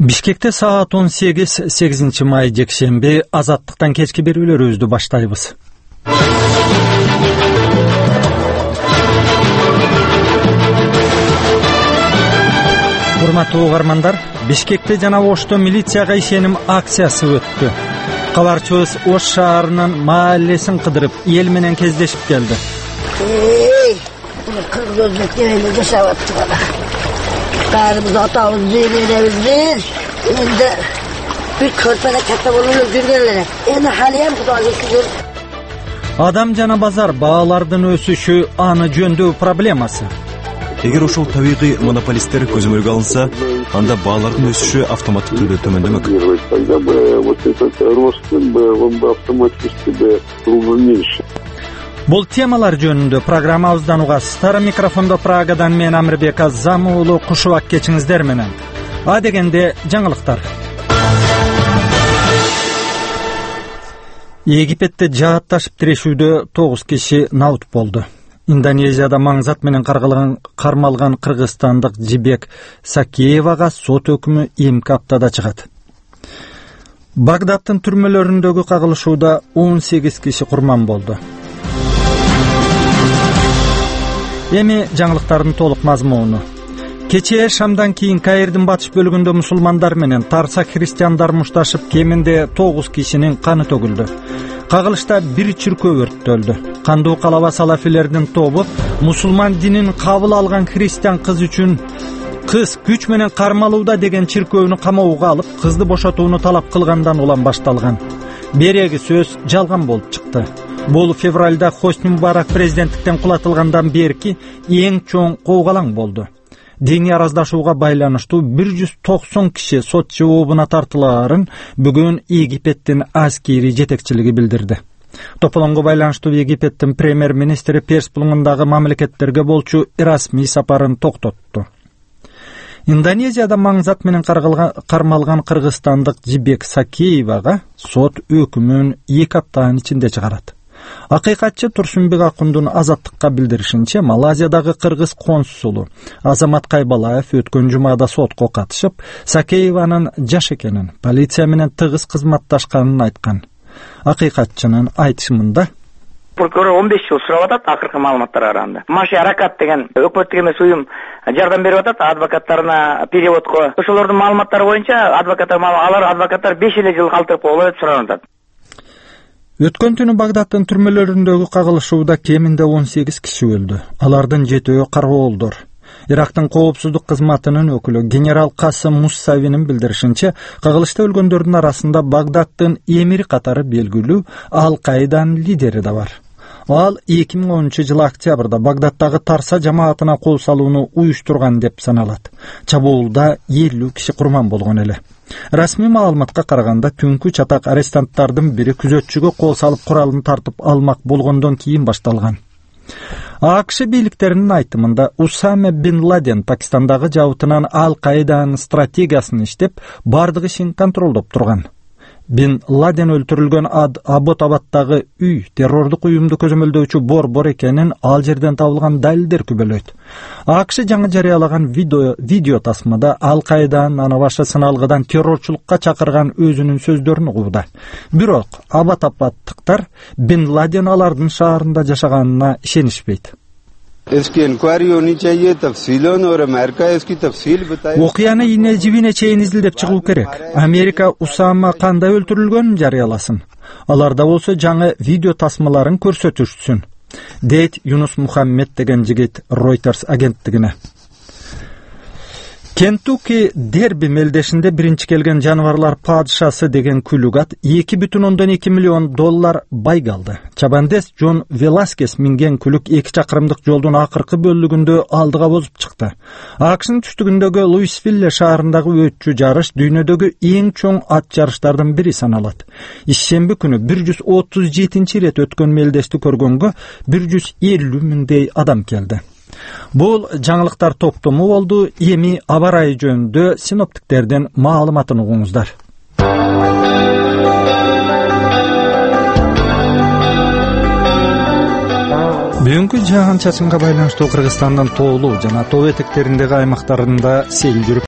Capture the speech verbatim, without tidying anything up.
Бишкекте саат он сегиз, сегизинчи май жекшемби Азаттыктан кечки берүүлөрүбүздү баштайбыз. Урматтуу угармандар, Бишкекте жана Ошто милицияга ишеним акциясы өттү. Кабарчыбыз Ош шаарынын мааллесин кыдырып, эл менен кездешип келди. Эй, кыргызбек эле жашап атты. Баарыбыз атабыз жеберебиз. Энди бир көрпөдө катта болуп жүргөнлөр. Эми халыям Кудайга шүгүр. Адам жана базар баалардын өсүшү аны жөндөө проблемасы. Эгер ошол табигый монополисттер көзөмөлгө алынса, анда баалардын өсүшү автоматтык түрдө төмөндөмөк. Тогда бы вот этот рост он бы автоматически бы был меньше. Бул темалар жөнүндө программабыздан угасыздар. Микрофондо Прагадан мен Амирбек Азам уулу кушубак кечиңиздер менен. А дегенде жаңылыктар. Египетте жаатташып тирешүүдө тогуз киши наут болду. Индонезияда маңзат менен кармалган кыргызстандык Жибек Сакеевага сот өкүмү эмки аптада чыгат. Багдадтын түрмөлөрүндөгү кагылышууда он сегиз киши курман болду. Эми жаңылыктардын толук мазмуну. Кечээ Шамдан кийин Каирдин батыш бөлүгүндө мусулмандар менен Тарса христиандар мушташып кеминде тогуз кишинин каны төгүлдү. Кагылышта бир чиркөө өрттөлдү. Кандуу калаба салафилердин тобу мусулман динин кабыл алган христиан кыз үчүн кыз күч менен кармалууда деген чиркөөнү камоого алып, кызды бошотууну талап кылгандан улам башталган. Береги сөз жалган болуп чыкты. Бул февралда Хосни Мубарак президенттиктен кулатылгандан берки эң чоң куугалаң болду. Диний араздашууга байланыштуу бир жүз токсон киши сот жообуна тартылаарын бүгүн Египеттин аскери жетекчилиги билдирди. Тополонго байланыштуу Египеттин премьер-министри Перс булуңундагы мамлекеттерге болчу расмий сапарын токтотту. Индонезияда маңзат менен кармалган кыргызстандык Жибек Сакеевага сот өкүмүн эки аптанын ичинде чыгарат. Акыйкатчы Турсунбек Акундун Азаттыкка билдиришинче, Малайзиядагы кыргыз консулу Азамат Кайбалаев өткөн жумада сотко катышып, Сакееванын жаш экенин, полиция менен тыгыз кызматташканын айткан. Акыйкатчынын айтышында прокурор он беш жыл сурап атат акыркы маалыматтар караганда. Маши Аракат деген өкмөттүк эмес уюм жардам берип атат адвокаттарына переводко. Ошолордун маалыматтары боюнча адвокаттар алар адвокаттар беш эле жыл калтырып коелу деп суранып атат. Өткөн түнү Багдадтын түрмөлөрүндөгү кагылышууда кеминде он сегиз киши өлдү. Алардын жетөө кароолдор. Ирактын коопсуздук кызматынын өкүлү генерал Касым Муссавинин билдиришинче, кагылышта өлгөндөрдүн арасында Багдадтын эмири катары белгилүү Ал-Каиданын лидери да бар. Ал эки миң онунчу жылы октябрда Багдадтагы Тарса жамаатына кол салууну уюштурган деп саналат. Чабуулда элүү киши курман болгон эле. Расмий маалыматка караганда түнкү чатак арестанттардын бири күзөтчүгө кол салып куралын тартып алмак болгондон кийин башталган. АКШ бийликтеринин айтымында Усаме бин Ладен Пакистандагы жабытынан Ал-Каиданын стратегиясын иштеп, бардык ишин контролдоп турган. Бин Ладен өлтүрүлгөн Абботабадтагы үй террордук уюмду көзөмөлдөөчү борбор экенин ал жерден табылган далилдер күбөлөйт. АКШ жаңы жарыялаган видео, видео тасмада Ал-Каиданын аны башы сыналгыдан террорчулукка чакырган өзүнүн сөздөрүн угууда. Бирок Абботабадтыктар Бин Ладен алардын шаарында жашаганына ишенишпейт. Окуяны ийне жибине чейин изилдеп чыгуу керек. Америка Усама кандай өлтүрүлгөнүн жарыяласын. Аларда болсо жаңы видео тасмаларын көрсөтүшсүн, дейт Юнус Мухаммед деген жигит Reuters агенттигине. Кентукки дерби мелдешинде биринчи келген жаныбарлар падышасы деген күлүгат эки бүтүн ондон эки миллион доллар байга алды. Чабандес Джон Веласкес минген күлүк эки чакырымдык жолдун акыркы бөлүгүндө алдыга бозуп чыкты. АКШнын түштүгүндөгү Луисвилле шаарындагы өтчү жарыш дүйнөдөгү эң чоң ат жарыштардын бири саналат. Ишемби күнү бир жүз отуз жетинчи ирет өткөн мелдешти көргөнгө бир жүз элүү миңдей адам келди. Бул жаңылыктар топтому болду. Эми аба ырайы жөнүндө синоптиктердин маалыматын угуңуздар. Бүгүнкү жаан-чачынга байланыштуу Кыргызстандын тоолуу жана тоо этектериндеги аймактарында сел жүрүп